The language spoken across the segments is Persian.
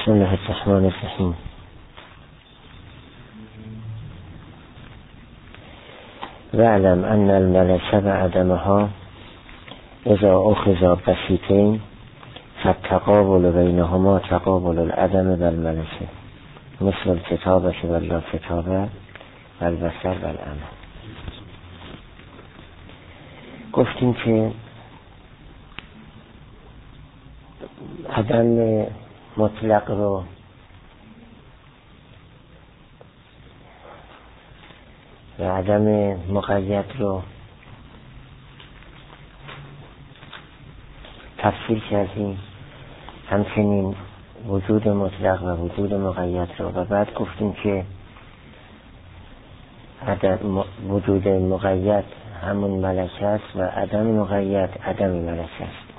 بسم الله الرحمن الرحیم. واعلم ان الملک و عدمها اذا اخذا بسیطین فالتقابل بینهما تقابل العدم والملک مثل الکتابة ولا کتابه والبصر والعمل. گفتیم که عدم مطلق رو و عدم مقید رو تفسیر کردیم، همچنین وجود مطلق و وجود مقید رو، و بعد گفتیم که وجود مقید همون ملکه است و عدم مقید عدم ملکه است.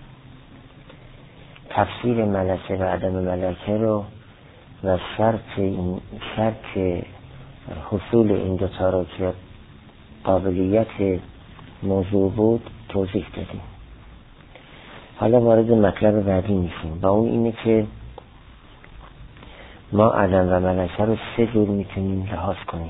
تفسیر ملکه و عدم ملکه رو و شرط حصول این دوتا رو که قابلیت موضوع بود توضیح دادیم. حالا وارد مطلب بعدی میشیم و اون اینه که ما عدم و ملکه رو سه جور میتونیم لحاظ کنیم.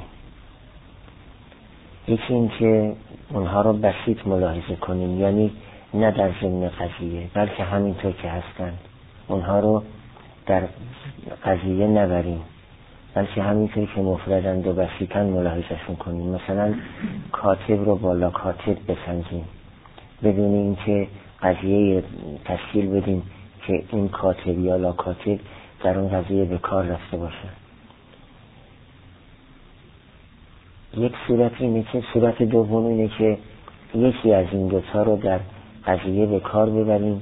یکی این که اونها رو بسیط ملاحظه کنیم، یعنی نه در ضمن قضیه بلکه همینطور که هستند، اونها رو در قضیه نبریم بلکه همینطور که مفردند و بسیطاً ملاحظهشون کنیم. مثلا کاتب رو با لا کاتب بسنجیم بدون اینکه قضیه تشکیل بدیم که این کاتب یا لا کاتب در اون قضیه به کار رفته باشه. یک صورت اینه که صورت دوم اینه که یکی از این دوتا رو در قضیه به کار ببریم،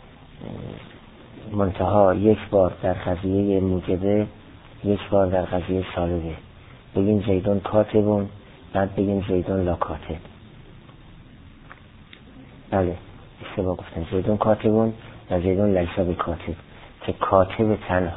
منتها یک بار در قضیه موجبه، یک بار در قضیه سالبه. بگیم زیدون کاتبون، بعد بگیم زیدون لا کاتب. بله اشتباه گفتم، زیدون کاتبون و زیدون لیسا به کاتب، که کاتب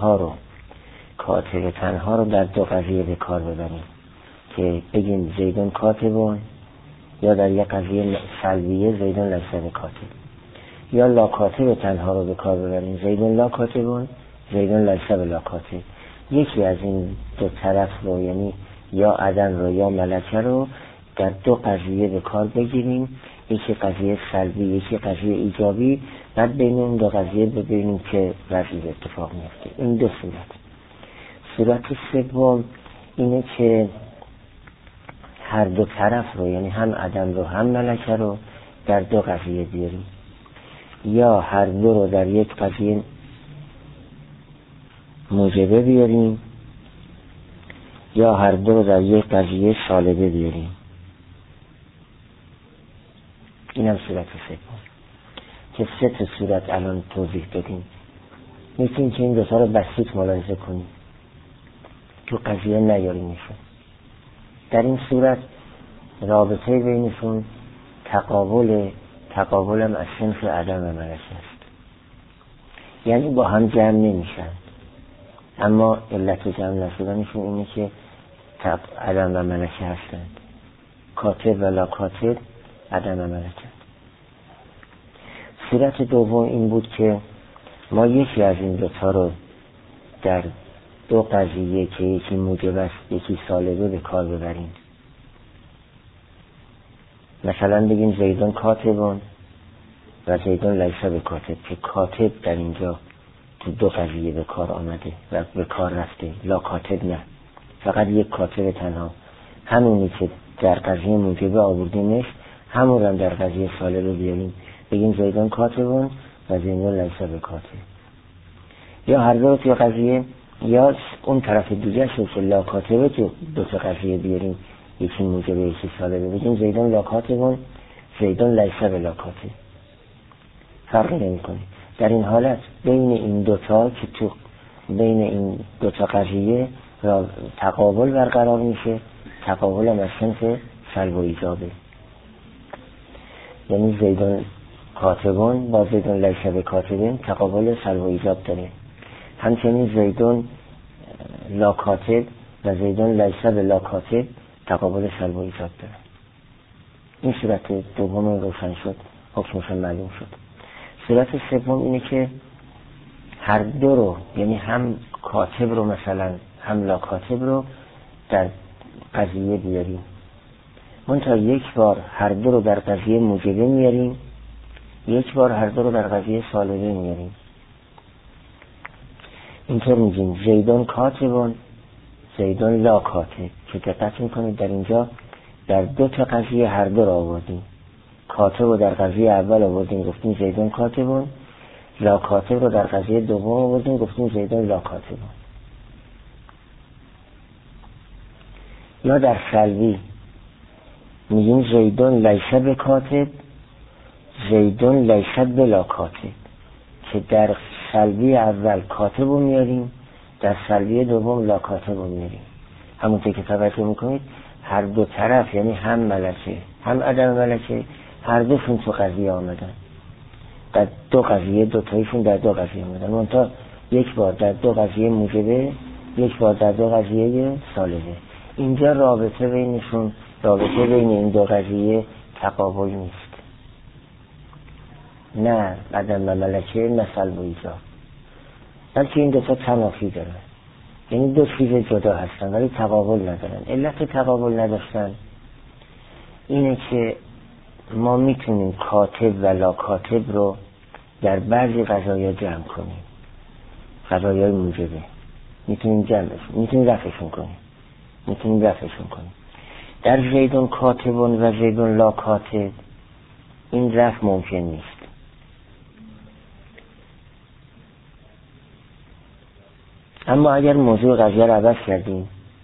تنها رو در دو قضیه به کار ببریم، که بگیم زیدون کاتبون، یا در یک قضیه سلبیه زیدون لیسا به کاتب، یا لا کاتب تنها رو به کار ببریم، زیدون لا کاتبون زیدون لیسا به لا کاتب. یکی از این دو طرف رو، یعنی یا عدم رو یا ملکه رو، در دو قضیه به کار بگیریم، یکی قضیه سلبی یکی قضیه ایجابی، بعد بین این دو قضیه ببینیم که وضعی اتفاق میفته. این دو صورت سوم اینه که هر دو طرف رو، یعنی هم عدم رو هم ملکه رو در دو قضیه بیاریم، یا هر دو رو در یک قضیه موجبه بیاریم یا هر دو رو در یک قضیه سالبه بیاریم. این هم صورت سوم که سه تا صورت الان توضیح دادیم. میتونیم که این دوتا رو بسیط ملاحظه کنیم، تو قضیه نیاریم میشون. در این صورت رابطه بینشون تقابل هم از صنف عدم و ملکه است، یعنی با هم جمع نمیشن، اما علت جمع نشدنشون اینه که عدم و ملکه هستند. کاتب و لا کاتب عدم و ملکه. صورت دوم این بود که ما یکی از این دوتا رو در دو قضیه که یکی موجب است یکی سالبه به کار ببریم. مثلا بگیم زیدون کاتبون و زیدون لیسا به کاتب، که کاتب در اینجا تو دو قضیه به کار آمده و به کار رفته، لا کاتب نه، فقط یک کاتب تنها، همونی که در قضیه موجبه آوردیمش همون هم در قضیه سالبه بیاریم، بگیم زیدون کاتبون و زیدون لیسا به کاتب. یا هر دو توی قضیه، یا اون طرف دیگه شد که لا کاتبه تو دو تا قضیه بیاریم، یکی موجبه یکی سالبه، بگیم زیدون لا کاتبون زیدون لیسا به لا کاتب. فرقی نمی کنه. در این حالت بین این دوتا که تو بین این دوتا قضیه را تقابل برقرار میشه، تقابل هم از صنف سلب و ایجابه، یعنی زیدون کاتبون با زیدون لیسا به کاتبین تقابل سلب و ایجاب داره. همچنین زیدون لا کاتب و زیدون لیسا به لا کاتب تقابل سلب و ایجاب داره. این صورت دوم روشن شد، حکمش معلوم شد. صورت سوم اینه که هر دو رو، یعنی هم کاتب رو مثلا هم لا کاتب رو در قضیه بیاریم. منتها یک بار هر دو رو در قضیه موجبه میاریم، یک بار هر دو رو در قضیه سالبه میاریم. اینطور میگیم زیدون کاتبون، زیدون لا کاتب، که دقت میکنید در اینجا در دو تا قضیه هر دو رو آوردیم. کاتب رو در قضیه اول آوردیم گفتیم زیدون کاتبون، لا کاتب رو در قضیه دوم آوردیم گفتیم زیدون لا کاتبون. یا در سلبی میگیم زیدون لیس بکاتب، زیدون لیس بلا کاتب، که در سلبی اول کاتب رو میاریم، در سلبی دوم لا کاتب رو میاریم. همونطور که توجه میکنید هر دو طرف، یعنی هم ملکه هم عدم ملکه، هر دوشون تو قضیه آمدن. در دو قضیه، دو تایشون در دو قضیه آمدن، منتها یک بار در دو قضیه موجبه، یک بار در دو قضیه سالبه. اینجا رابطه بینشون، رابطه بین این دو قضیه تقابل نیست، نه عدم و ملکه نه سلب و ایجاب، بلکه این دو تا تنافی دارن، یعنی دو چیز جدا هستن ولی تقابل ندارن. علت تقابل نداشتن اینه که ما میتونیم کاتب و لا کاتب رو در بعضی قضایا جمع کنیم، قضایای موجبه میتونیم جمعش، میتونیم رفعشون کنیم. در زیدون کاتبون و زیدون لا کاتب این رفع ممکن نیست. اما اگر موضوع قضیه رو عوض کردیم،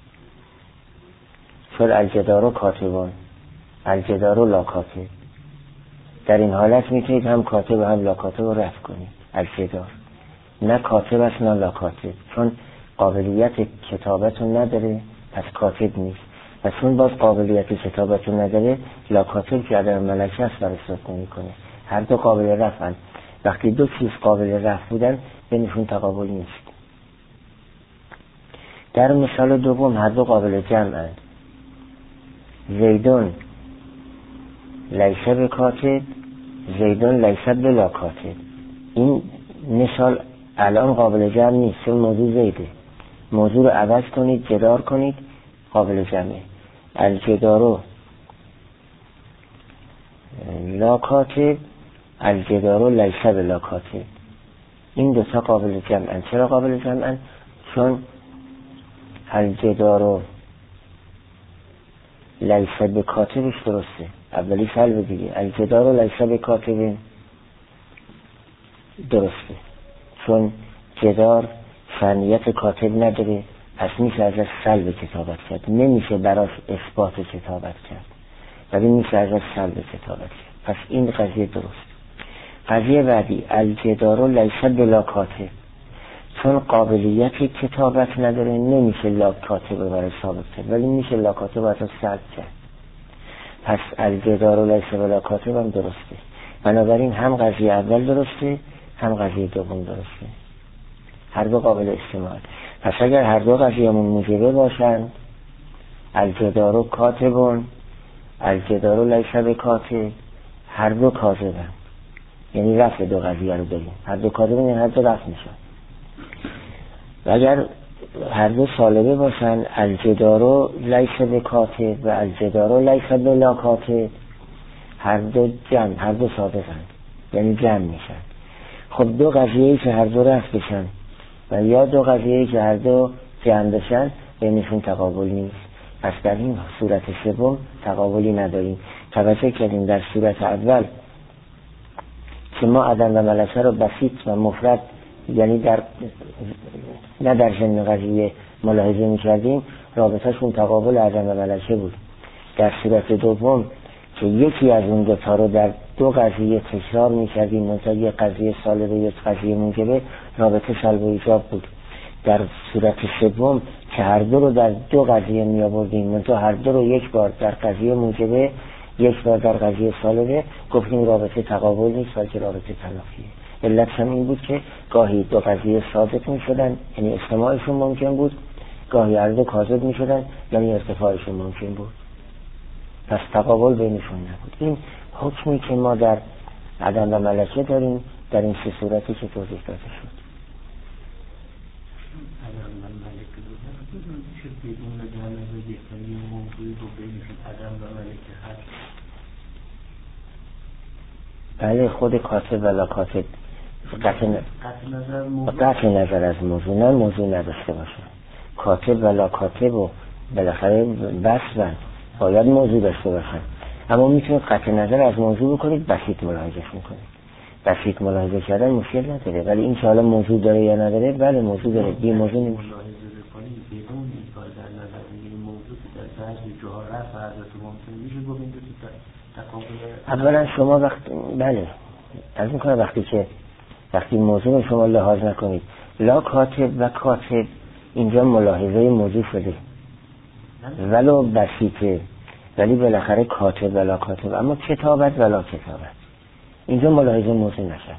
شد الجدار کاتبون، الجدار لا کاتب، در این حالت میتونید هم کاتب و هم لا کاتب رو رفع کنید. الجدار نه کاتب است نه لا کاتب، چون قابلیت کتابتون نداره پس کاتب نیست، و چون باز قابلیت کتابتون نداره لا کاتب که عدم ملکه است برای صدق نمی‌کنه. هر دو قابل رفعن. وقتی دو چیز قابل رفع بودن بینشون تقابل نیست. در مثال دوم هر دو قابل جمعن. زیدون لیس بکاتب، زیدون لیس بلا کاتب. این مثال الان قابل جمع نیست چون موضوع زیده. موضوع رو عوض کنید، جدار کنید، قابل جمعه. الجدارو لا کاتب، الجدارو لیس بلا کاتب. این دو تا قابل جمعن. چرا قابل جمعن؟ چون الجدارو لیس بکاتبش درسته، اولی سلب دیگه. الجدارو لیس بکاتب درسته، چون جدار فنیت کاتب نداره، پس میشه ازش سلب کتابت کرد، نمیشه براش اثبات کتابت کرد، ولی میشه ازش سلب کتابت کرد. پس این قضیه درست. قضیه بعدی الجدارو لیس بلا کاتب، چون قابلیت کتابت نداره نمیشه لا کاتب برای ثابت کرد، ولی میشه لا کاتب برای سلب کرد. پس الجدارو لیس بلا کاتب هم درسته. بنابراین هم قضیه اول درسته هم قضیه دوم درسته، هر دو قابل استعمال. پس اگر هر دو قضیه‌مون موجبه باشن، الجدارو کاتبون، الجدارو لیس بکاتب، هر دو کاذبن، یعنی رفع دو قضیه رو داریم. هر دو کاذبن یعنی هر دو رفع میشن. و اگر هر دو سالبه باشن، الجدارو لیس بکاتب و الجدارو لیس بلا کاتب، هر دو جمع، هر دو صادقن، یعنی جمع میشن. خب دو قضیه‌ای که هر دو رفع بشن و یا دو قضیه‌ای که هر دو جمع بشن بینشون تقابل نیست. پس در این صورت سوم تقابلی نداریم. توجه کردیم در صورت اول که ما عدم و ملکه رو بسیط و مفرد، یعنی نه در ضمن قضیه ملاحظه می‌کردیم، رابطه‌شون تقابل عدم و ملکه بود. در صورت دوم که یکی از اون دو تا رو در دو قضیه تکرار می‌کردیم، منتها یک قضیه سالبه یک قضیه موجبه، رابطه سلب و ایجاب بود. در صورت سوم که هر دو رو در دو قضیه می‌آوردیم، منتها هر دو رو یک بار در قضیه موجبه یک بار در قضیه سالبه، گفتیم رابطه تقابل نیست بلکه رابطه تنافیه. علت هم این بود که گاهی دو قضیه ثابت می‌شدن یعنی اجتماعشون ممکن بود، گاهی هر دو کاذب می‌شدن یعنی ارتفاعشون ممکن بود. پس تقابل بینشون نبود. این حکمی که ما در عدم و ملکه داریم در این سه صورتی که توضیح داده شد. چه بدون در نظر گرفتن یه موضوعی رو بینشون عدم و ملکه هست. بله خود کاتب و لا کاتب قطع نظر از موضوع نه موضوع نداشته باشه. کاتب و لا کاتب و بالاخره بس باید موضوع داشته باشن، اما میتونید قطع نظر از موضوع بکنید، بسیط ملاحظه میکنید. بسیط ملاحظه کردن مشکل نداره، ولی این که حالا موضوع داره یا نداره، بله موضوع داره، بی موضوع نمیشه. ملاحظه بکنید بدون این کار در نظر بگیرید موضوع که در بعضی جاها رفع حضرت ممکن میشه گفتید تکامل. اولا شما بله از این کار وقتی موضوع شما لحاظ نکنید، لا کاتب و کاتب اینجا ملاحظه موضوع شده ولو بسیطه، ولی بالاخره کاتب و لا کاتب، اما کتابت و لا کتابت اینجا ملاحظه موضوع نشد.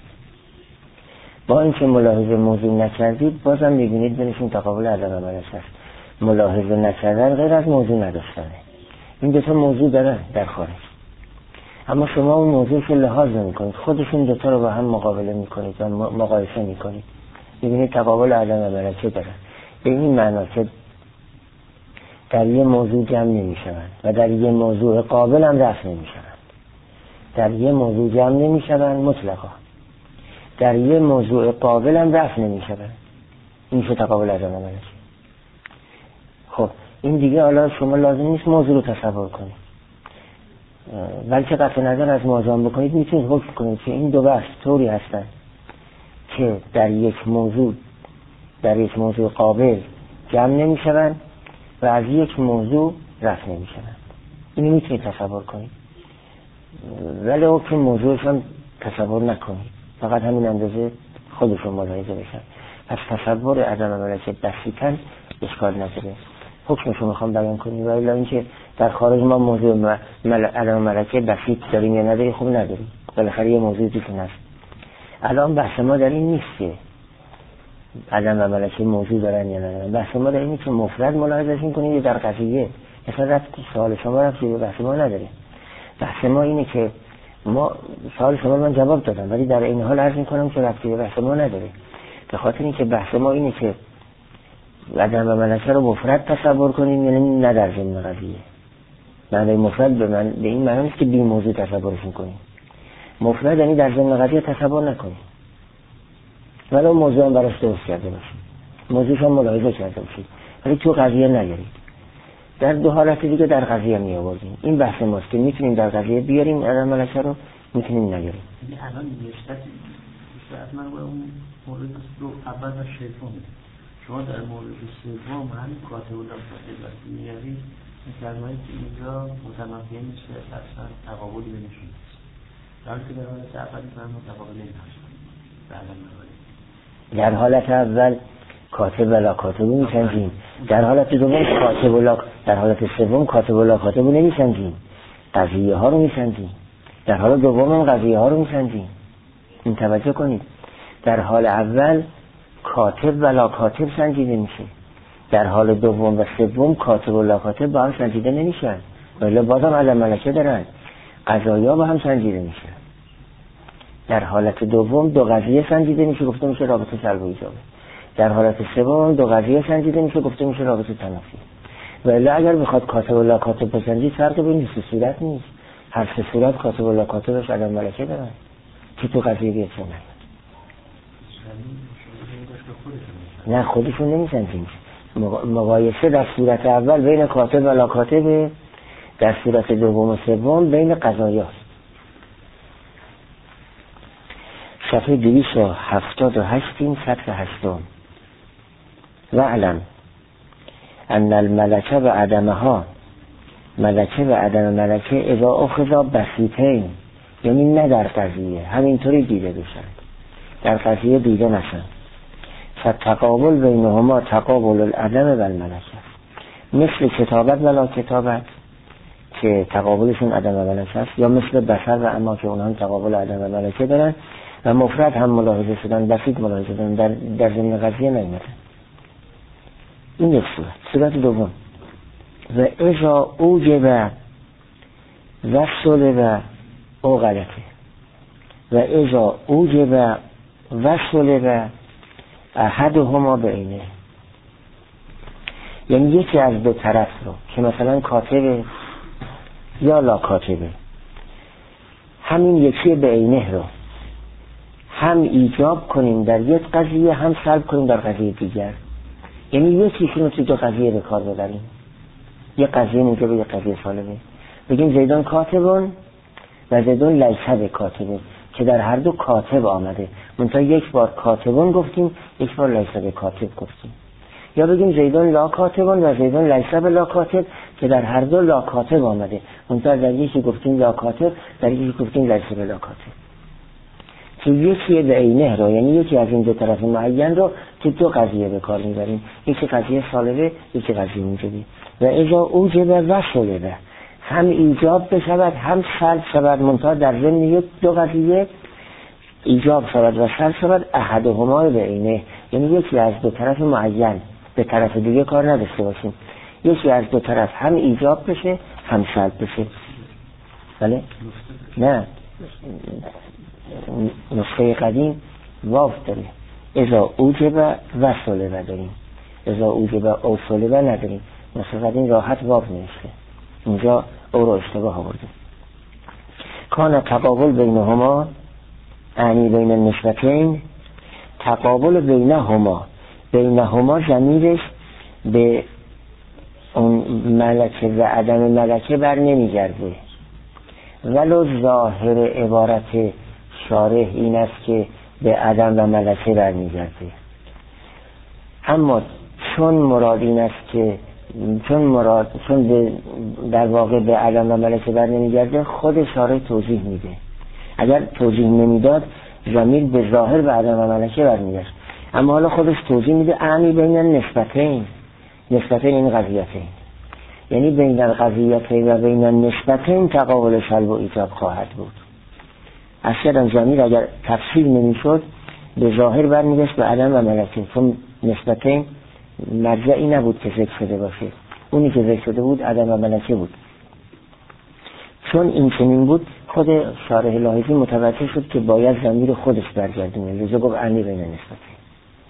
با اینکه ملاحظه موضوع نکردید بازم میبینید بینشون تقابل عدم عملش هست. ملاحظه نکردن غیر از موضوع نداشتنه. این دوتا موضوع دارن در خارج، اما شما اون موضوع که لحاظ نمی‌کنید، خودشون دوتا رو با هم مقابله می‌کنید و مقایسه می‌کنید، می‌بینید تقابل عدم عملش دارن. به این معنا که در یه موضوع جمع نمی‌شوند و در یه موضوع قابل هم رفع نمی‌شوند. در یه موضوع جمع نمی‌شوند مطلقا، در یه موضوع قابل هم رفع نمی‌شوند. این چه تقابل عدم عملش. خب این دیگه حالا شما لازم نیست موضوع رو تصور کنید، بلکه قطع نظر از موضوع بکنید. میتونید حکم کنید که این دو بحث طوری هستن که در یک موضوع قابل جمع نمی‌شوند و از یک موضوع رفع نمی‌شوند. اینو میتونید تصور کنید، ولی حکم موضوعشون تصور نکنید، فقط همین اندازه خودشون ملاحظه بشن. پس تصور عدم ملکه بسیطاً اشکال نداره. حکمشو میخوام بیان کنیم، ولی اینکه در خارج ما موضوع عدم ملکه بسیط داریم یا نداریم خوب نداریم، بالاخره یه موضوعی توش هست. الان بحث ما در این نیست که عدم ملکه موضوع دارن یا ندارن، بحث ما در اینه که مفرد ملاحظه‌شون کنیم یا در قضیه. مثلا سوال شما رفتی به بحث ما نداره. بحث ما اینه که سوال شما من جواب دادم، ولی در این حال عرض میکنم که رفتی به بحث ما نداره. به خاطر اینکه بحث ما اینه که عدم ملکه رو مفرد تصور کنیم، یعنی نه در ضمن قضیه. معنی مفرد به این معنی نیست که بی موضوع تصورش کنیم. مفرد یعنی در ضمن قضیه تصور نکنیم، ولی موضوع هم براش درست کرده باشیم، موضوعش هم ملاحظه کرده باشیم، ولی تو قضیه نگیرید. در دو حالت دیگه در قضیه می آوردیم. این بحث ماست که میتونیم در قضیه بیاریم عدم ملکه رو، میتونیم نگیریم. الان نسبت من با اون مورد دو اول و شیطان، شما در مورد سوم همین کاتب و لافاتب وقتی میارید میفرمایید که اینجا متنافیه نیست که اصلا تقابلی بینشون نیست، در حالی که در حالت اولی فرمود تقابلی نهاشتن. در حالت اول کاتب و لا کاتب رو میسنجیم، در حالت دوم کاتب و لا، در حالت سوم کاتب و لا کاتب رو نمیسنجیم، قضیه ها رو میسنجیم. در حال دوم هم قضیه ها رو میسنجیم. این توجه کنید، در حال اول کاتب و لا کاتب سنجیده میشه، در حال دوم و سوم کاتب و لا کاتب با هم سنجیده نمیشن، ولی بازم عدم ملکه دارن، قضایا با هم سنجیده میشه. در حالت دوم دو قضیه سنجیده میشه، گفته میشه رابطه سلب و ایجابه. در حالت سوم دو قضیه سنجیده میشه، گفته میشه رابطه تنافی. ولی اگر بخواد کاتب و لا کاتب بسنجید فرق بین سه صورت نیست، هر سه صورت کاتب و لا کاتبش عدم ملکه دارن که تو قضیه بیاد نه خودشون نمیسنجیم. مقایسه در صورت اول بین کاتب و لا کاتب، در صورت دوم و سوم بین قضایاست. صفحه 278 سطر 8. وعلم ان الملکه و عدمها، ملکه و عدم ملکه اذا اخذا بسیطین، یعنی نه در قضیه همینطوری دیده بشن، در قضیه دیده نشن. فتقابل بینهما تقابل العدم و الملکه، مثل کتابت و لا کتابت که تقابلشون عدم و ملکه است، یا مثل بصر و اما که اونها تقابل عدم و ملکه دارن و مفرد هم ملاحظه شدن، بسیط ملاحظه شدن، در ضمن قضیه نیامدن. این یک صورت دوم. و اذا اوجب و صلب او غلطه، و اذا اوجب و صلب احدهما بعینه، یعنی یکی از دو طرف رو که مثلا کاتب یا لا کاتبه، همین یکی به عینه رو هم ایجاب کنیم در یک قضیه، هم سلب کنیم در قضیه دیگر. یعنی یکیشون رو تو دو قضیه به کار ببریم، یک قضیه موجب یک قضیه سالبه. بگیم زیدون کاتبون و زیدون لیس بکاتبه، که در هر دو کاتب آمده، منتها یک بار کاتبون گفتیم، یک بار لیس بکاتب گفتیم. یا بگیم زیدون لا کاتبون و زیدون لیس بلا کاتب، که در هر دو لا کاتب آمده، منتها در یکی گفتیم لا کاتب، در یکی گفتیم لیس بلا کاتب. که یکی به عینه رو، یعنی یکی از این دو طرف معین رو که دو قضیه به کار میبریم، یکی قضیه سالبه، یکی قضیه موجبی. و اذا اوجب و سلبه، هم ایجاب بشود هم سلب شود، منتها در ضمن یک دو قضیه ایجاب شود و سلب شود، احدهما به عینه، یعنی یکی از دو طرف معین به طرف دیگه کار نداشته باشیم، یکی از دو طرف هم ایجاب بشه هم سلب بشه. بله؟ نه، نسخه قدیم واو داره، اذا اوجب و سلبه داریم، اذا اوجب او سلبه نداریم. نسخه قدیم راحت واو نوشته، اینجا او رو اشتباه آورده. کان تقابل بینهما، یعنی بین النسبتین، تقابل بینهما ضمیرش به اون ملکه و عدم ملکه بر نمیگرده، ولو ظاهر عبارت شارح این است که به عدم و ملکه بر میگرده، اما چون مراد این است که چون در واقع به عدم و ملکه بر نمیگرده، خود شارح توضیح میده. اگر توضیح نمیداد ضمیر به ظاهر به عدم و ملکه بر میگرد، اما حالا خودش توضیح میده اعنی بین النسبتین این قضیتین، یعنی بین القضیتین و بین النسبتین تقابل سلب و ایجاب خواهد بود. اصلا ضمیر اگر تفسیر نمیشد به ظاهر برمیگشت به عدم و ملکه، چون نسبتین مرجعی نبود که ذکر شده باشه، اونی که ذکر شده بود عدم و ملکه بود. چون این چنین بود، خود شارح لاحظی متوجه شد که باید ضمیر خودش برگردونه، لذا گفت اعنی بین النسبتین.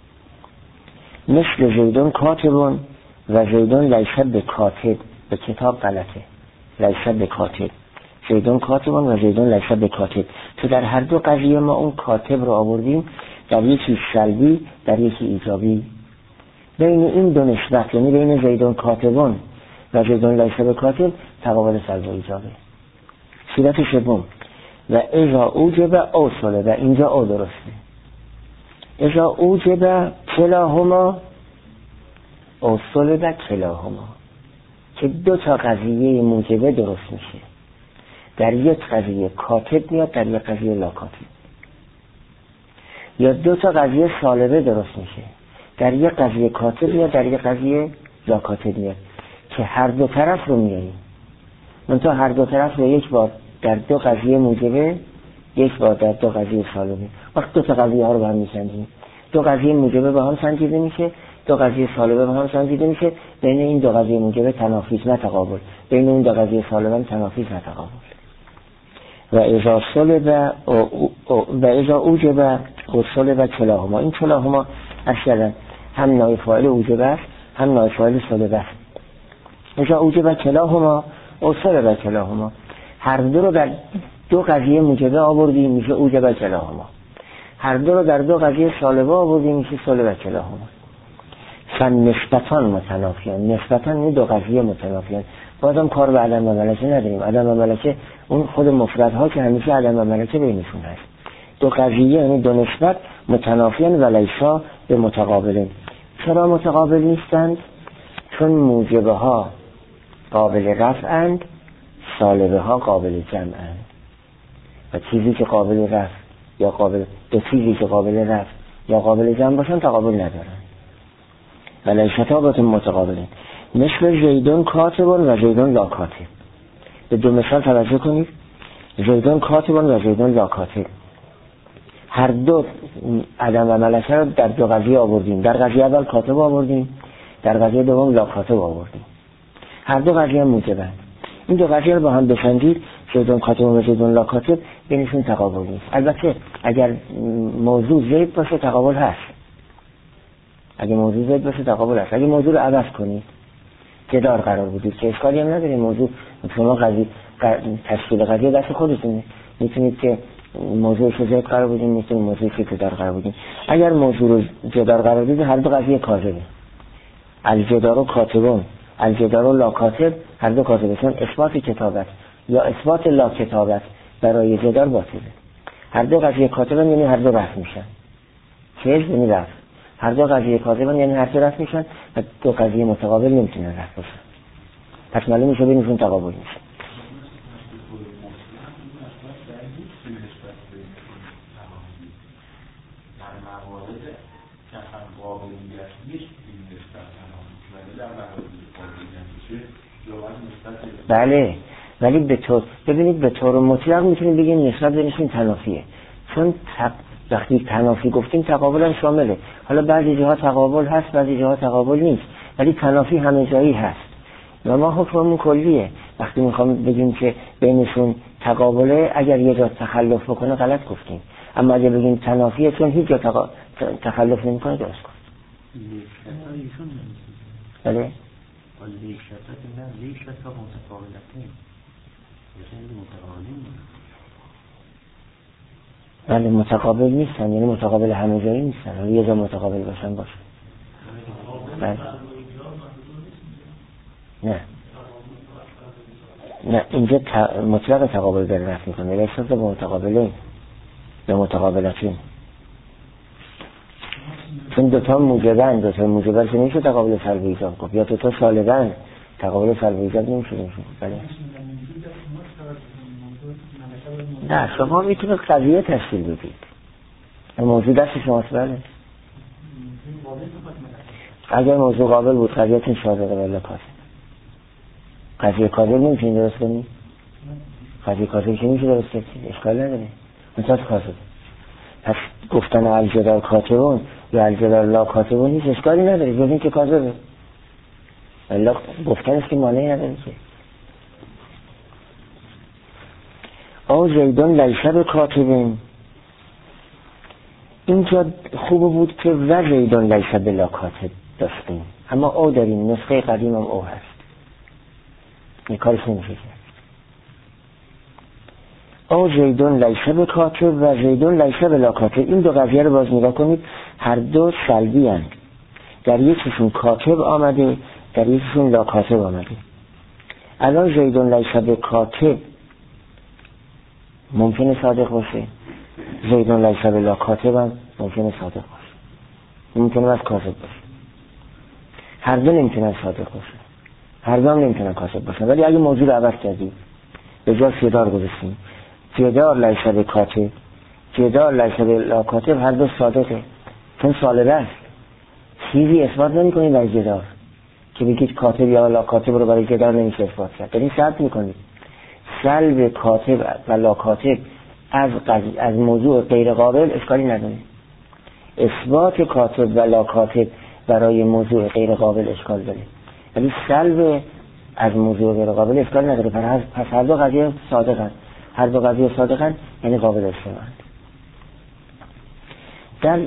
مثل زیدون کاتبون و زیدون لیس بکاتب، به کتاب غلطه، لیس بکاتب، زیدون کاتبون و زیدون لیس بکاتب، تو در هر دو قضیه ما اون کاتب رو آوردیم، در یکی سلبی در یکی ایجابی. بین این دو نسبت، یعنی بین زیدون کاتبون و زیدون لیس بکاتب، تقابل سلب و ایجابه. صورت سوم و اذا اوجب او سلبه، اینجا او درسته، اذا اوجب کلاهما او سلبه کلاهما، که دو تا قضیه موجبه درست میشه، در یک قضیه کاتب میاد در یک قضیه لا کاتب، یا دو تا قضیه سالبه درست میشه، در یک قضیه کاتب میاد در یک قضیه لا کاتب میاد، که هر دو طرف رو میاریم، منتها هر دو طرف رو یک بار در دو قضیه موجبه، یک بار در دو قضیه سالبه. وقت دو تا قضیه ها رو با هم میسنجیم، دو قضیه موجبه با هم سنجیده میشه، دو قضیه سالبه با هم سنجیده میشه، بین این دو قضیه موجبه تنافیس نه تقابل، بین این دو قضیه سالبه تنافیس نه تقابل. و اذا صلب و اذا اوجب و صلب کلاهما، این کلاهما اصلا هم نائب فاعل اوجب است هم نائب فاعل صلب است. اذا اوجب کلاهما و صلب کلاهما، هر دو رو در دو قضیه موجبه آوردیم میشه اوجب کلاهما، هر دو رو در دو قضیه سالبه آوردیم میشه صلب کلاهما. فن نسبتان متنافیان، نسبتان این دو قضیه متنافیان، بازم کار به عدم و ملکه نداریم. عدم و ملکه اون خود مفردها که همیشه عدم و ملکه بینشون هست. دو قضیه یعنی دو نسبت متنافیان و لیسا به متقابلین. چرا متقابل نیستند؟ چون موجبه ها قابل رفعند، سالبه ها قابل جمعند، و چیزی که قابل رفع یا قابل دو چیزی که قابل رفع یا قابل جمع باشن تقابل ندارن و لیستا باتون متقابلین. مثل زیدون کاتبون و زیدون لا کاتب. به دو مثال توجه کنید، زیدون کاتبون و زیدون لا کاتب، هر دو عدم و ملکه رو در دو قضیه آوردیم، در قضیه اول کاتب آوردیم، در قضیه دوم لا کاتب آوردیم، هر دو قضیه موجبند. این دو قضیه رو با هم بسنجید، زیدون کاتبون و زیدون لا کاتب، بینشون تقابل نیست. البته اگر موضوع زید باشه تقابل هست، اگه موضوع زید باشه تقابل هست. اگه موضوع رو عوض کنید جدار قرار بدید که اشکالی هم نداره. موضوع شما تشکیل قضیه دست خودتونه، میتونید که موضوعش رو جد قرار بدید، میتونید موضوعش رو جدار قرار بدید. اگر موضوع رو جدار قرار بدید هر دو قضیه کاذبه. الجدار و کاتبون، الجدار و لا کاتب هر دو کاذبه، چون اثبات کتابت یا اثبات لا کتابت برای جدار باطله. هر دو قضیه کاتبن یعنی هر دو رفع میشن. چه یعنی رفع؟ هر دو قضیه کاذبن یعنی هر دو رفع میشن و دو قضیه متقابل نمیتونن رفع بشن. پس معلوم میشه بینشون تقابل میشه. بله، ولی ببینید به طور مطلق میتونیم بگیم نسبت بینشون تنافیه، چون وقتی تنافی گفتیم تقابل هم شامله. حالا بعضی جاها تقابل هست، بعضی جاها تقابل نیست، ولی تنافی همه جایی هست و ما حکممون کلیه. وقتی میخوام بگیم که بینشون تقابله، اگر یه جا تخلف بکنه غلط گفتیم، اما اگر بگیم تنافیه چون هیچ جا تخلف نمیکنه درست کن. بله؟ بله متقابل نیستن، یعنی متقابل همه جایی نیستن، یه جا متقابل باشن باشه. بله. نه اینجا مطلق تقابل داره رفت میکنه، لیست به متقابلین به متقابلتین، چون دوتا موجبن، دوتا موجبن که نمیشه تقابل سلب ایجاب گفت، یا دوتا سالبن تقابل سلب ایجاب نمیشه. بله. نه شما میتونید قضیه تشکیل بدید، موضوع دست شماست. بله اگر موضوع قابل بود قضیهتون صادقه ولی قضیه کاذب نمیتونید درست کنید، قضیه کاذب که نمیشه درست کنید، اشکال نداره متأسف کاذب. پس گفتن الجدار کاتبون یا الجدار لا کاتبون هیچ اشکالی نداره، جز این که کاذبه. الا گفتنش که مانعی نداره که او زیدون لیس بکاتبین. اینجا خوب بود که و زیدون لیس بلا کاتب داشتیم، اما او داریم، نسخه قدیم هم او هست، این کارش نمیشه کرد. او زیدون لیس بکاتب و زیدون لیس بلا کاتب. این دو قضیه رو باز نگاه کنید، هر دو سلبی هستند. در یکیشون کاتب آمده، در یکیشون لا کاتب آمده. الان زیدون لیس بکاتب ممکنه صادق باشه، زیدون لیس بلا کاتب هم ممکنه صادق باشه، ممکنه از کاذب باشه. هر دو نمیتونن صادق باشه، هر دو هم نمیتونن کاذب باشه. ولی اگه موضوع رو عوض کردیم، به جای جدار گذاشتیم جدار لیس بکاتب، جدار لیس بلا کاتب، هر دو صادقه، چون سالبه است. چیزی اثبات نمی‌کنید در جدار که بگید کاتب یا لا کاتب رو برای جدار نمیشه اثبات کرد، دارین شرط میکنید. سلب کاتب و لا کاتب از موضوع غیر قابل اشکالی نداره، اثبات کاتب و لا کاتب برای موضوع غیر قابل اشکال داره، ولی سلب از موضوع غیر قابل اشکال نداره. پس هر دو قضیه صادقن، هر دو قضیه صادقن یعنی قابل استفاده. در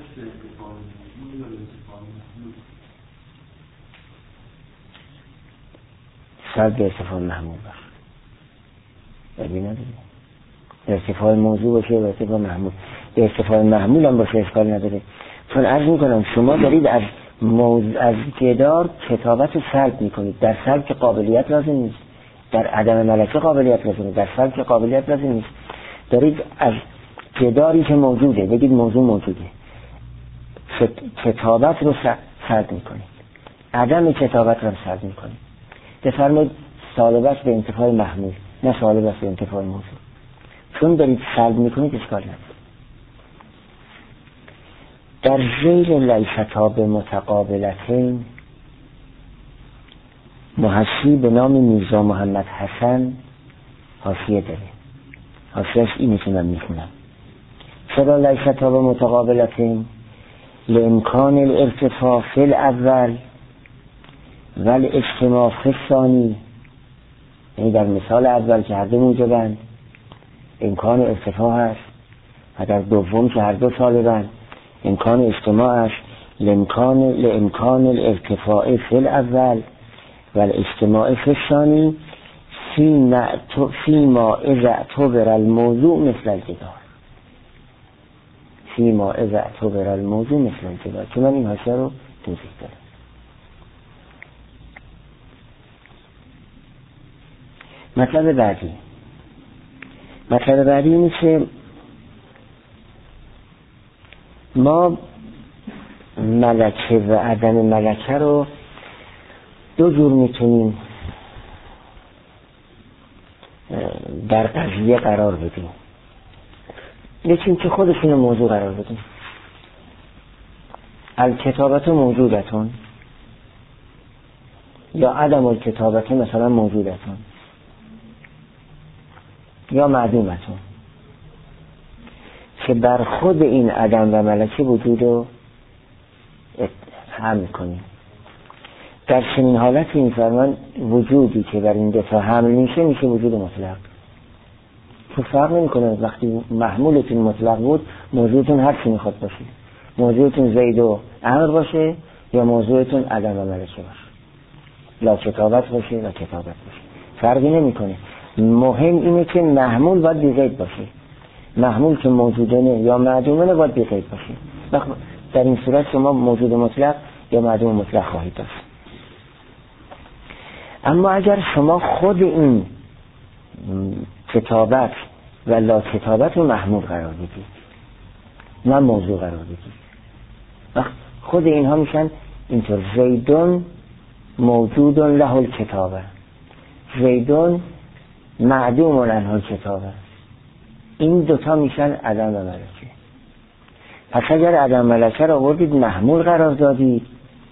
سلب به استفاده محمول باشه، یعنی نداره ارتفاع موضوع باشه و ارتفاع محمول. به ارتفاع محمول هم باشه اشکال نداره، چون عرض میکنم شما دارید از جدار کتابت رو سلب میکنید. در سلب که قابلیت لازم نیست، در عدم ملکه قابلیت لازم نیست، در سلب که قابلیت لازم نیست. دارید از جداری که موجوده بگید موضوع موجوده، کتابت رو سلب میکنید، عدم کتابت رو سلب میکنید. بفرمایید سالبت به انتفاع محمول، نه سالبت به انتفاع موضوع. چون دارید سلب میکنید اشکال نداره. در زیر لیستا به متقابلتین محشی به نام میرزا محمد حسن حاشیه داره، حاشیه‌اش اینه که من میخونم. چرا لیستا به متقابلتین؟ لامکان الارتفاع فی الاول ولی اجتماع فی الثانی. یعنی در مثال اول که هر دو موجبند امکان ارتفاع هست، و در دوم که هر دو سالبند امکان اجتماع است. لامکان الارتفاع فی الاول و الاجتماع فی الثانی فیما اذا اعتبر الموضوع مثل الجدال، فیما اذا اعتبر الموضوع مثل الجدال، که من این حاشیه رو توضیح دارم. مطلب بعدی اینه که ما ملکه و عدم ملکه رو دو جور میتونیم در قضیه قرار بدیم. یکی که خودشون موضوع قرار بدیم، الکتابت موجودتون یا عدم الکتابت مثلا موجودتون یا معدومتون، که بر خود این عدم و ملکه وجود رو حمل کنیم. در چنین حالتی می‌فرمان وجودی که بر این دو تا حمل میشه وجود مطلق. تو فرق نمی‌کنه وقتی محمولتون مطلق بود موضوعتون هر چی میخواد باشه، موضوعتون زید و امر باشه یا موضوعتون عدم و ملکه باشه، لا کتابت باشه یا کتابت باشه، فرقی نمی‌کنه. مهم اینه که محمول باید بی قید باشه، محمول که موجودانه یا معدومانه باید بی قید باشه. در این صورت شما موجود مطلق یا معدوم مطلق خواهید داشت. اما اگر شما خود این کتابت و لا کتابت رو محمول قرار بدید، نه موضوع قرار بدید، خود اینها میشن اینطور: زیدون موجودون له الکتابه، زیدون معدوم له الکتابه. این دوتا میشن عدم و ملکه. پس اگر عدم ملکه رو آوردید محمول قرار دادید،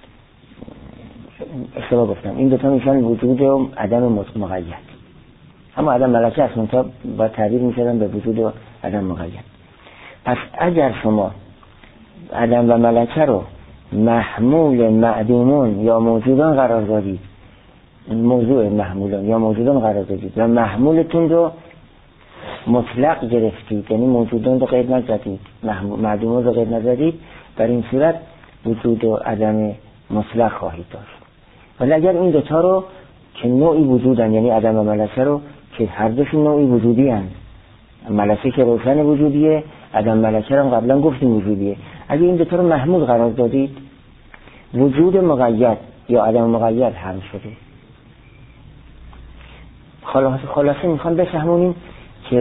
اشتباه گفتم، این دوتا میشن وجود و عدم مقید. اما عدم ملکه اصلا تا با تعبیر میشدن به وجود و عدم مقید. پس اگر شما عدم و ملکه رو محمول معدومون یا موجودان قرار دادید، موضوع محمولان یا موجودان قرار دادید و محمولتون رو مطلق گرفتید، یعنی موجودان رو قید نزدید، معدومان رو قید نزدید، در این صورت وجود و عدم مطلق خواهید داشت. ولی اگر این دوتا رو که نوعی وجودن، یعنی عدم و ملکه رو که هر دوشون نوعی وجودی هن، ملکه که روشن وجودیه، عدم ملکه رو قبلا گفتیم وجودیه، اگر این دوتا رو محمول قرار دادید وجود مقید یا عدم مقید هم شده. خلاصه میخوام بفهمونیم که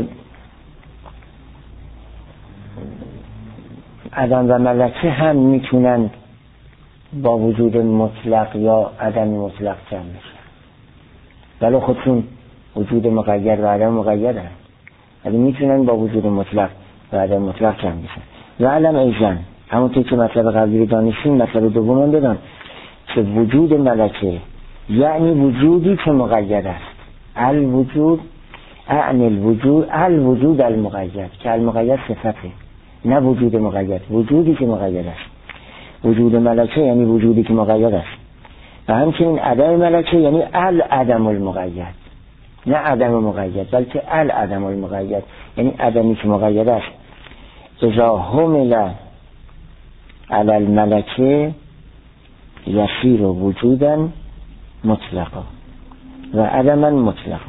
عدم و ملکه هم میتونن با وجود مطلق یا عدم مطلق جمع بشن، ولی خودشون وجود مقید و عدم مقید هست، ولی میتونن با وجود مطلق و عدم مطلق جمع بشن. و علم ایزن همونطور که مطلب قبلی دانشیم، مطلب دوم بدان که وجود ملکه یعنی وجودی که مقید است. الوجود اعنی الوجود المقید، که المقید صفته نه وجود مقید، وجودی که مقید است. وجود ملکه یعنی وجودی که مقید است. و همچنین عدم ملکه یعنی العدم المقید، نه عدم مقید بلکه العدم المقید، یعنی عدمی که مقید است. اذا حمل علی الملکه یصیر وجودا مطلقا و عدما مطلقا.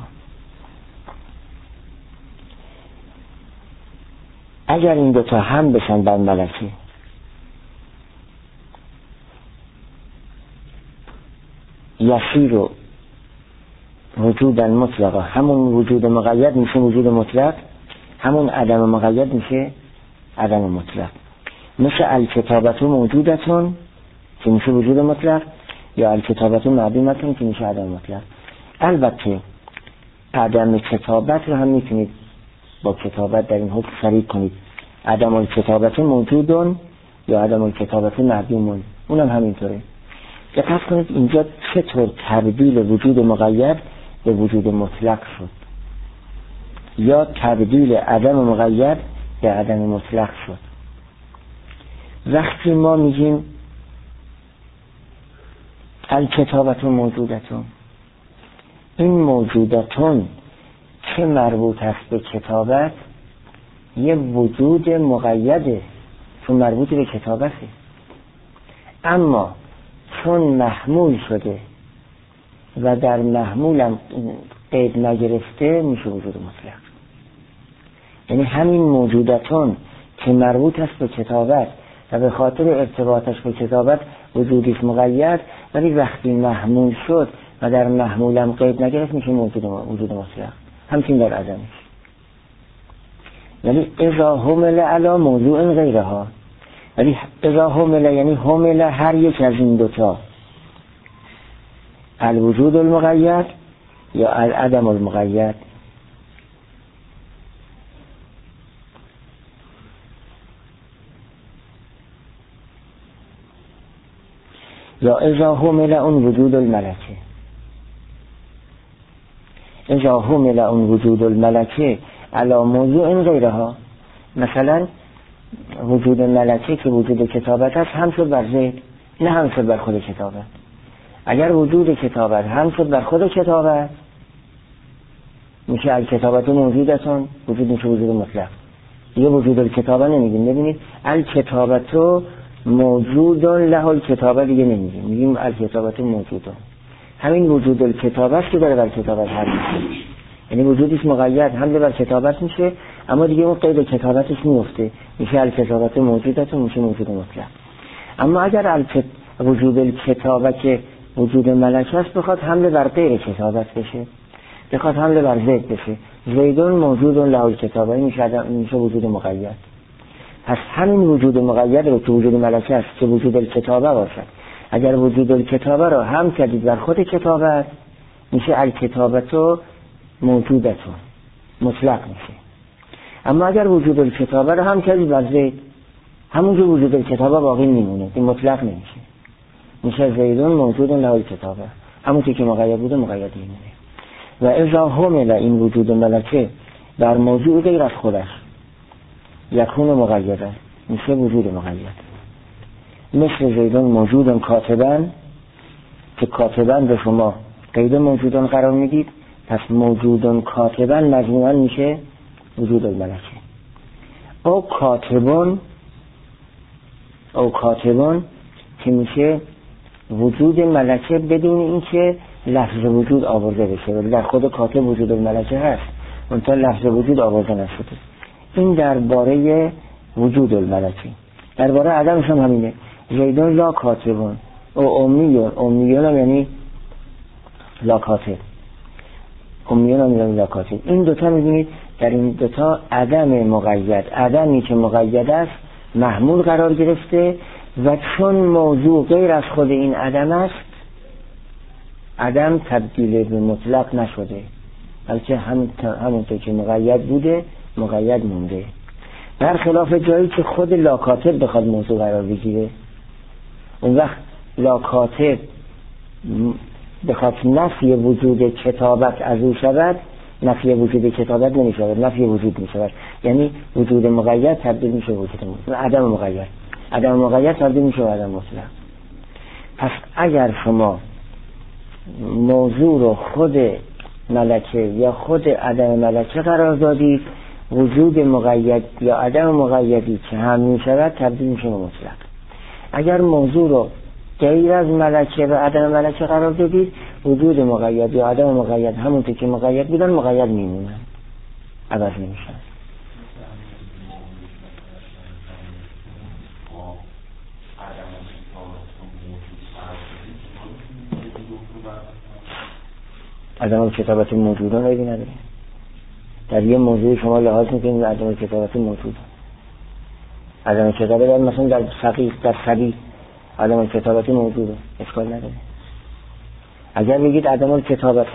اگر این دوتا هم بشن بر ملکه، یصیر وجودا مطلقا، همون وجود مقید میشه وجود مطلق، همون عدم مقید میشه عدم مطلق. مثل الکتابت موجودتون که میشه وجود مطلق، یا الکتابت معدومتون که میشه عدم مطلق. البته عدم کتابت رو هم میتونید با کتابت در این حکم شریک کنید. عدم الکتابت موجودون یا عدم الکتابت معدومون، اونم همینطوره. دقت کنید اینجا چطور تبدیل وجود مقید به وجود مطلق شد، یا تبدیل عدم مقید به عدم مطلق شد. وقتی ما میگیم الکتابتون موجودتون، این موجودتون که مربوط است به کتابت یه وجود مقیده، چون مربوط به کتابته، اما چون محمول شده و در محمولم قید نگرفته میشه وجود مطلق. یعنی همین موجودتون که مربوط است به کتابت و به خاطر ارتباطش به کتابت وجودیش مقید، ولی وقتی محمول شد و در محمولم قید نگرفت میشه وجود مطلق. همچین در عدمش. ولی اذا حمل علی موضوع غیرها، ولی اذا حمل یعنی حمل هر یک از این دوتا، الوجود المقید یا العدم المقید، یا اذا حمل اون وجود الملکه، اذا حمل اون وجود الملکه علی موضوع غیرها. مثلا وجود ملکه که وجود کتابت است هم شد بر زید، نه هم شد بر خود کتابت. اگر وجود کتابت هم شد بر خود کتابت میشه الکتابت موجودتون، وجود میشه وجود مطلق. یه وجود الکتابه نمیگیم. ببینید الکتابت موجود له الکتابه دیگه نمیگیم، میگیم الکتابت موجود. همین وجود الکتابه است که داره بر کتابت حل میشه، یعنی وجودش مقید هم بر کتابت میشه، اما دیگه اون قید کتابتش میفته، میشه الکتابت موجودتون، میشه موجود مطلق. اما اگر وجود الکتابه که وجود ملکه است بخواد حمله بر غیر کتابت بشه، بخواد حمله بر زید بشه، زیدون موجود له الکتابه، میشه وجود مقید. پس همین وجود مقید رو که وجود ملکه است که وجود الکتابه باشد، اگر وجود الکتابه رو هم کردید بر خود کتابت میشه الکتابت موجودتون، مطلق میشه. اما اگر وجود الکتابه رو هم کردید بر زید، همونجور وجود الکتابه باقی میمونه، این مطلق نمیشه، میشه زیدون موجود له الکتابه، همون که مقید بوده مقید میمونه. و اذا حمل این وجود ملکه بر موضوع غیر از خودش یکون مقیده، میشه وجود مقید. مثل زیدون موجودن کاتبن که کاتبن به شما قید موجودن قرار میدید، پس موجودن کاتبن مجموعاً میشه وجود الملکه. او کاتبون که میشه وجود ملکه بدون اینکه لفظ وجود آورده بشه، ولی در خود کاتب وجود الملکه هست، منتها لفظ وجود آورده نشده. این درباره وجود الملکه. درباره عدمش هم همینه. زیدون لا کاتبون او امیون هم یعنی لا کاتب، امیون هم یعنی لا کاتب. این دوتا میبینید در این دوتا عدم مقید، عدمی که مقید است محمول قرار گرفته و چون موضوع غیر از خود این عدم است، عدم تبدیل به مطلق نشده، بلکه همونطور که مقید بوده مقید مونده. برخلاف جایی که خود لا کاتب بخواد موضوع قرار بگیره، اون وقت لا کاتب بخواد نفی وجود کتابت از او شود، نفی وجود کتابت نمی شود، نفی وجود می شود. یعنی وجود مقید تبدیل می شود وجود مطلق، عدم مقید تبدیل می شود عدم مطلق. پس اگر شما موضوع رو خود ملکه یا خود عدم ملکه قرار دادید، وجود مقید یا عدم مقیدی که هم می شود تبدیل می شود مطلق. اگر موضوع رو غیر از ملکه و عدم ملکه قرار دادید، وجود مقید یا عدم مقید همونطور که مقید بودن مقید میمونن، عوض نمیشن. عدم کتابت موجودان رو نداره. در یه موضوع شما لحاظ میکنید عدم کتابت موجود، عدم کتابت مثلا در صغیر عدم کتابت موجوده، اشکال نداره. اگر بگید عدم الکتابت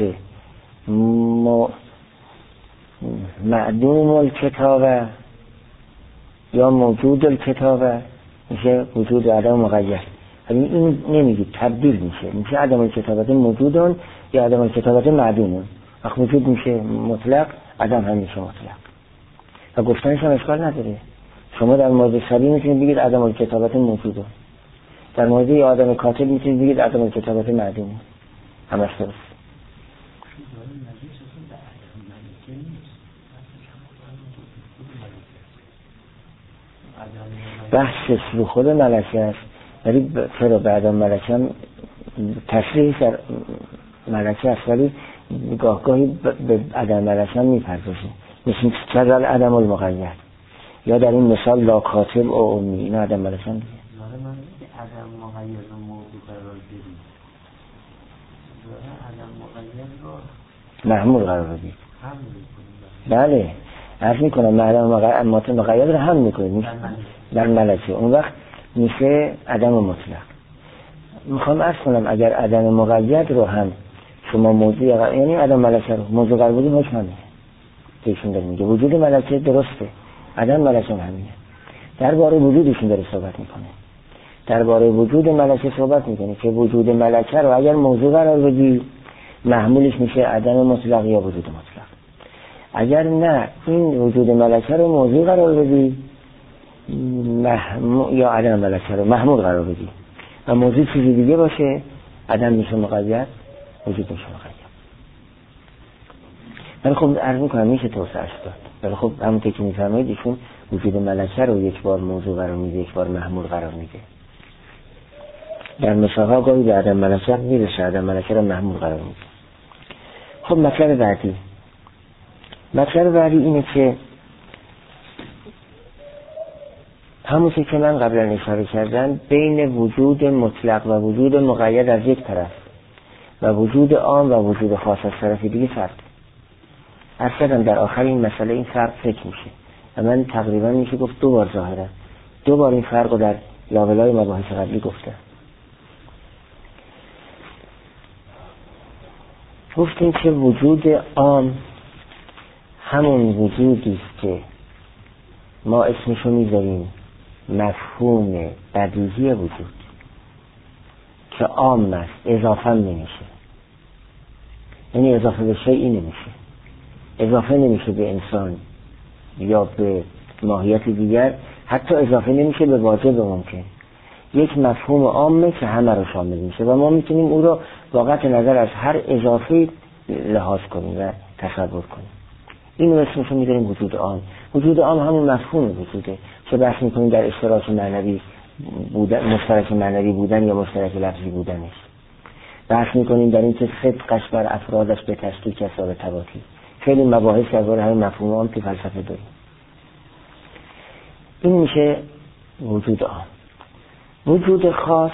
معدوم الکتابه یا موجود الکتابه، میشه وجود عدم مقید. این نمیگید، تبدیل میشه عدم الکتابت موجودون یا عدم الکتابت معدومون. وقت وجود میشه مطلق، عدم هم میشه مطلق و گفتنش هم اشکال نداره. شما در مورد سبی میتونید بگید عدم الکتابت موجودون، در مورد یه آدم کاتب میتونید بگید عدم کتابت معدومه، همش درست. بحثش رو خود ملکه است، ولی چرا بعد ملکه هم تصریح ملکه است، ولی گاهی به عدم ملکه هم میپردازه، مثل کذل عدم المقید، یا در این مثال لا کاتب و امی، این عدم ملکه هم دیگه. من عدم مقید و موضوع قرار بدیم، عدم مقید رو محمول قرار بدیم. بله عرض میکنم عدم مقید رو هم میکنیم در ملکه، اون وقت میشه عدم مطلق. میخوام عرض کنم اگر عدم مقید رو هم شما موضوع یعنی عدم ملکه رو موضوع قرار بدیم، حکم همینه ایشون داره میگه. وجود ملکه درسته، عدم ملکه همینه. درباره وجودشون داره صحبت میکنه، درباره وجود ملکه صحبت میکنه که وجود ملکه رو اگر موضوع قرار بدی محمولش میشه عدم مطلق یا وجود مطلق. اگر نه این وجود ملکه رو موضوع قرار بدی یا عدم ملکه رو محمول قرار بدی و موضوع چیزی دیگه باشه، عدم میشه مقید، وجود میشه مقید. ولی خب عرض میکنم میشه توسعه‌اش داد، ولی خب همونطور که میفرمایید ایشون وجود ملکه رو یک بار موضوع قرار میده، یک بار محمول قرار میده. در مثالها گاهی به عدم ملکه میرسه، عدم ملکه رو محمول قرار میده. خب مطلب بعدی اینه که همونطور که من قبلا اشاره کردم بین وجود مطلق و وجود مقید از یک طرف و وجود عام و وجود خاص از طرف دیگه فرق. اصلا در آخر این مسئله این فرق فکر میشه و من تقریبا میشه گفت دو بار ظاهره، دو بار این فرق رو در لابلای مباحث قبلی گفتم. گفتیم که وجود عام همون وجودی است که ما اسمشو میذاریم مفهوم بدیهی وجود که عام است، اضافه نمیشه، یعنی اضافه به شیئی نمیشه، اضافه نمیشه به انسان یا به ماهیت دیگر، حتی اضافه نمیشه به واجب ممکن. یک مفهوم عامه که همه رو شامل میشه و ما میتونیم او رو با قطع نظر از هر اضافه لحاظ کنیم و تصور کنیم. این رو اسمشو میذاریم وجود عام. وجود عام همون مفهوم وجوده که بحث میکنیم در اشتراک معنوی بودن، مشترک معنوی بودن یا مشترک لفظی بودنش. بحث میکنیم در این که صدقش بر افرادش به تشکیل کساب تباطی. خیلی مباحث از همین مفهوم عام که فلسفه داریم. این میشه وجود عام. وجود خاص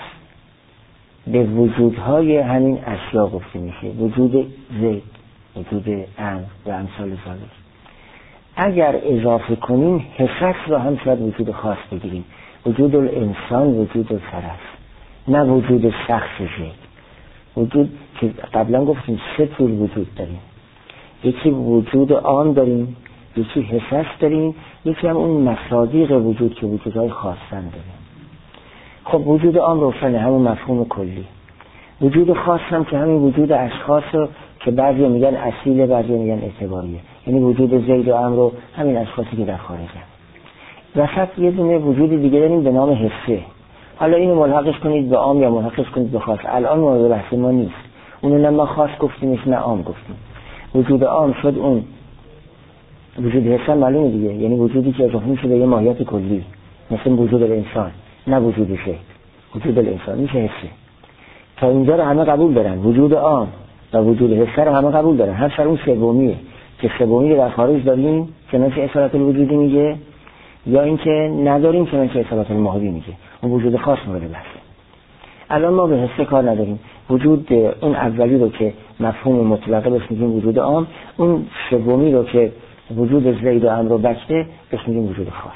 به وجودهای همین اشیا گفته میشه، وجود زید، وجود امر و امثال ذالک. اگر اضافه کنیم حسس رو هم شاید وجود خاص بگیریم، وجود الانسان، وجود الفرس، نه وجود شخص زید. وجود که قبلا گفتیم سه طور وجود داریم، یکی وجود عام داریم، یکی حسس داریم، یکی هم اون مصادیق وجود که وجودهای خاصن داریم. خب وجود عام روشنه، همون مفهوم کلی. وجود خاص هم که همین وجود اشخاص رو که بعضی میگن اصیله، بعضی میگن اعتباریه، یعنی وجود زید و عمرو رو همین اشخاصی که در خارجن. وسط یه دونه وجود دیگه داریم به نام حسه. حالا اینو ملحقش کنید به عام یا ملحقش کنید به خاص، الان مورد بحث ما نیست. اونو نه ما خاص گفتیمش نه عام گفتیم. وجود عام شد اون وجود حسه، معلومه دیگه، یعنی وجودی که اضافه میشه به یه ماهیت کلی، مثل وجود انسان، نه وجود زید. وجود الانسان میشه حسه. تا اینجا رو همه قبول دارن، وجود عام و وجود حسه رو همه قبول دارن. هر سر اون سومیه که سومی در خارج داریم چنانچه اصالت الوجودی میگه، یا اینکه نداریم چنانچه اصالت الماهی میگه، اون وجود خاص مورد بحث. الان ما به حسه کار نداریم. وجود اون اولی رو که مفهوم مطلقه بهش میگیم وجود عام، اون سومی رو که وجود زید و امر رو بسته بهش میگیم وجود خاص.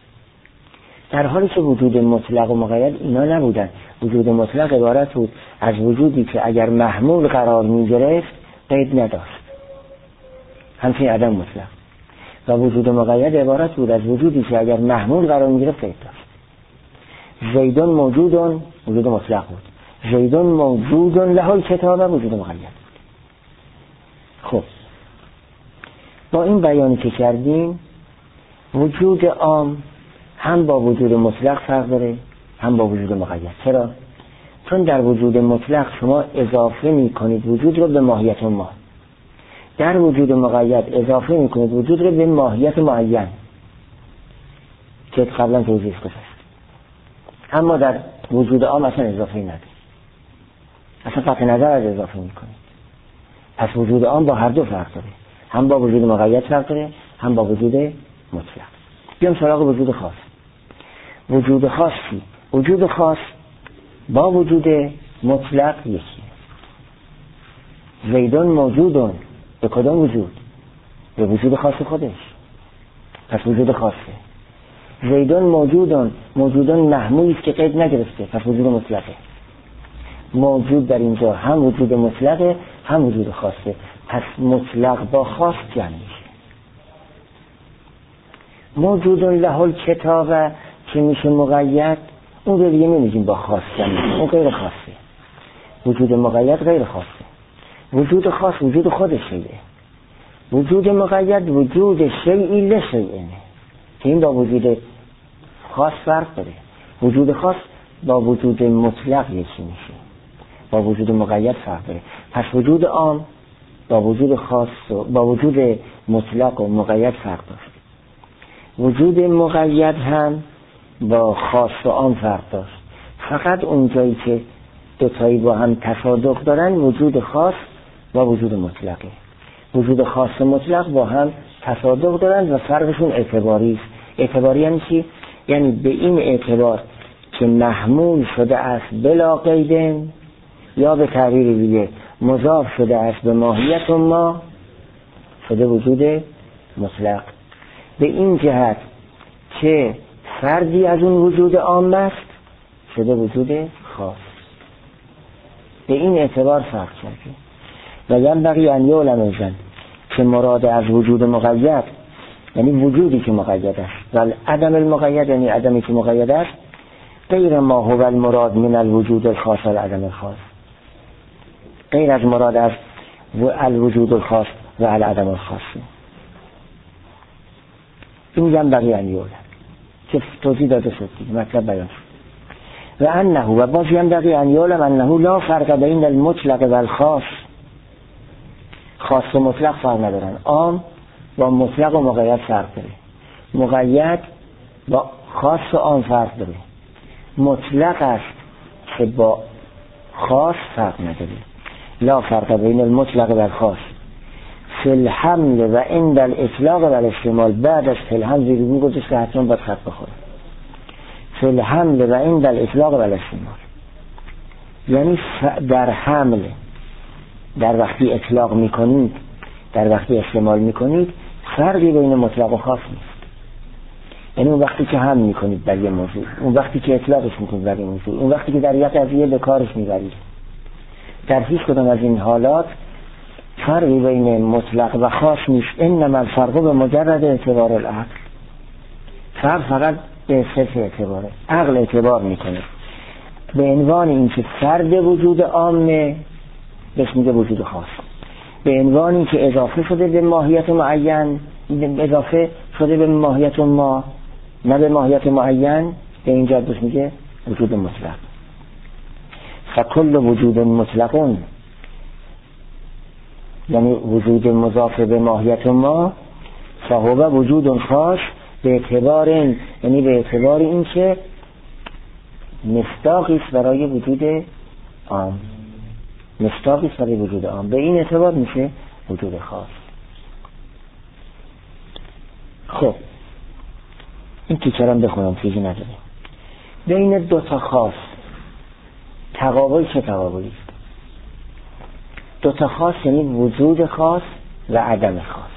در حالی که وجود مطلق و مقید اینا نبودن. وجود مطلق عبارت بود از وجودی که اگر محمول قرار میگرفت قید نداشت، همچنین عدم مطلق. و وجود مقید عبارت بود از وجودی که اگر محمول قرار میگرفت قید داشت. زیدون موجودون وجود مطلق بود، زیدون موجودون له کتاب وجود مقید بود. خب با این بیانی که کردیم وجود عام هم با وجود مطلق فرق داره هم با وجود مقید. چرا؟ چون در وجود مطلق شما اضافه می کنید وجود رو به ماهیت ما، در وجود مقید اضافه می کنید وجود رو به ماهیت معین که قبلا توضیح گذاشت. اما در وجود عام اصلا اضافه نداره، اصلا قطع نظر از اضافه می کنید. پس وجود عام با هر دو فرق داره، هم با وجود مقید فرق داره، هم با وجود مطلق. بیام سراغ وجود خاص. وجود خاص چی؟ وجود خاص با وجود مطلق یکی. زیدون موجودون، به کدام وجود؟ به وجود خاص خودش، پس وجود خاصه. زیدون موجودون، موجودون محمولی است که قید نگرفته، پس وجود مطلقه. موجود در اینجا هم وجود مطلقه هم وجود خاصه، پس مطلق با خاص جمع میشه. موجودون له الکتابه که میشه مقید، اون رو دیگه نمیگیم با خاص جمع میشه، اون غیر خاصه. وجود مقید غیر خاصه. وجود خاص وجود خودشه. وجود مقید وجود شیئی لشیئه که این با وجود خاص فرق داره. وجود خاص با وجود مطلق یکی میشه، با وجود مقید فرق داره. پس وجود عام با وجود خاص و با وجود مطلق و مقید فرق داشت. وجود مقید هم با خاص و عام فرق داشت. فقط اونجایی که دوتایی با هم تصادق دارن وجود خاص با وجود مطلقه. وجود خاص و مطلق با هم تصادق دارن و فرقشون اعتباری است. اعتباری یعنی چی؟ یعنی به این اعتبار که محمول شده است بلا قید، یا به تعبیر دیگه مضاف شده است به ماهیت ما، شده وجود مطلق. به این جهت که فردی از اون وجود عام است، شده وجود خاص. به این اعتبار فرق کرده. و ینبغی ان یعلم ایضا که مراد از وجود مقید یعنی وجودی که مقید است، و عدم المقید یعنی عدمی که مقید است، غیر ما هو المراد من الوجود الخاص و العدم الخاص، غیر از مراد از الوجود الخاص و العدم الخاص. این ینبغی ان یعلم که توضیح داده شد دیگه، مطلب بیان شد. و انه و باز ینبغی ان یعلم انه لا فرق بین المطلق و الخاص. خاص و مطلق فرق ندارن، عام با مطلق و مقید فرق داره، مقید با خاص و عام فرق داره، مطلق است که با خاص فرق نداره. لا فرق بین المطلق و الخاص فی الحمل و عند الاطلاق و الاستعمال. بعد از فی الحمل زیر رو گذاشت که حتما باید خط بخوره. فی الحمل و عند الاطلاق و الاستعمال یعنی در حمل، در وقتی اطلاق میکنید، در وقتی استعمال میکنید، فرقی بین مطلق و خاص نیست. یعنی اون وقتی که حمل میکنید بر یه موضوع، اون وقتی که اطلاقش میکنید بر یه موضوع، اون وقتی که در یک قضیه به کارش میبرید، در هیچ کدام از این حالات فرقی بین مطلق و خاص نیست. انما الفرق به مجرد اعتبار العقل. فرق فقط به صرف اعتباره، عقل اعتبار میکنه به عنوان اینکه فرد وجود عامه بهش میگه وجود خاص، به عنوان اینکه اضافه شده به ماهیت معین، اضافه شده به ماهیت ما نه به ماهیت معین، به اینجا بهش میگه وجود مطلق. فکل وجود مطلقون یعنی وجود مضاف به ماهیت ما، فهو وجود خاص به اعتبار این، یعنی به اعتبار این که مصداقی است برای وجود عام، مصداقی است برای وجود عام، به این اعتبار میشه وجود خاص. خب این تیکرم بخونم چیزی نداره. بین دو تا خاص تقابل چه تقابلی است؟ دو تا خاص یعنی وجود خاص و عدم خاص.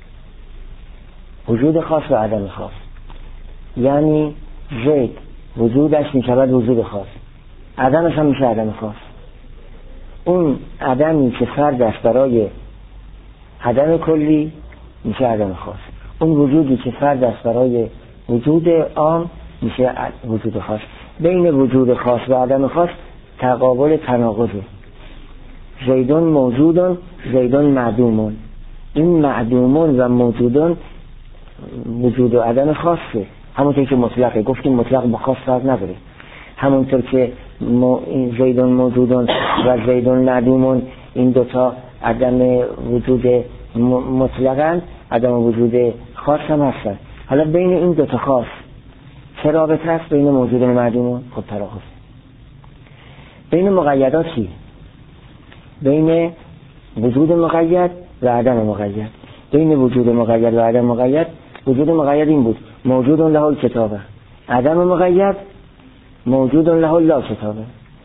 وجود خاص و عدم خاص یعنی زید وجودش میشود وجود خاص، عدمش هم میشه عدم خاص. اون عدمی که فرد است برای عدم کلی میشه عدم خاص، اون وجودی که فرد است برای وجود عام میشه وجود خاص. بین وجود خاص و عدم خاص تقابل تناقضه. زیدون موجودون، زیدون معدومون. این معدومون و موجودون وجود و عدم خاصه، همونطور که مطلقه. گفتیم مطلق با خاص فرق نداره. همونطور که زیدون موجودون و زیدون معدومون این دوتا عدم وجود مطلقن، عدم وجود خاص هم هستن. حالا بین این دوتا خاص چه رابطه هست بین موجود و معدومون؟ خب تراخص. بین مقیدات چی؟ بین وجود مقید و عدم مقید. بین وجود مقید و عدم مقید، وجود مقید این بود موجود له الکتابه، عدم مقید موجود له لا کتابه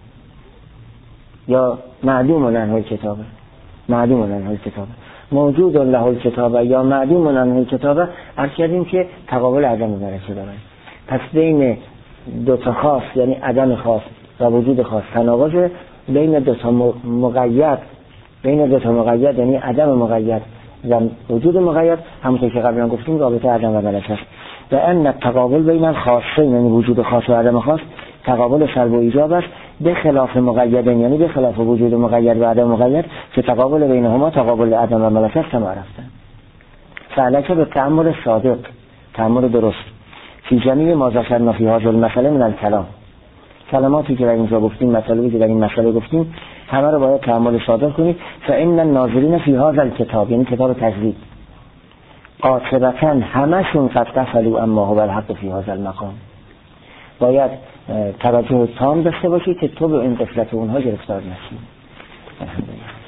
یا معدوم له الکتابه. معدوم له الکتابه، موجود له الکتابه یا معدوم له الکتابه. عرض کردیم که تقابل عدم برکه دارن. پس بین دو تا خاص یعنی عدم خاص و وجود خاص تناقض، بین دو تا مقید، بین دو تا مقید یعنی عدم مقید و وجود مقید، همونطور که قبلا گفتیم رابطه عدم و برکه است. و ان التقابل بین الخاصین یعنی وجود خاص و عدم خاص تقابل سلب و ایجاب است، به خلاف مقیدین یعنی به خلاف وجود مقید و عدم مقید که تقابل بینهما تقابل عدم و برکه است کما رفتن. فعلک به تأمل صادق، تأمل درست فی جمیع ما ذکرنا فی هذا المسأله من الکلام. کلماتی که در اینجا گفتیم، مطالبی که در این مسئله گفتیم، همه رو باید تأمل صادق کنید. فإن الناظرین فی هذا الکتاب یعنی کتاب تجدید قاطبتاً همشون قد قفلوا اما هو الحق فی هذا المقام. باید توجه تام داشته باشید که تو به این قفلت اونها گرفتار نشید.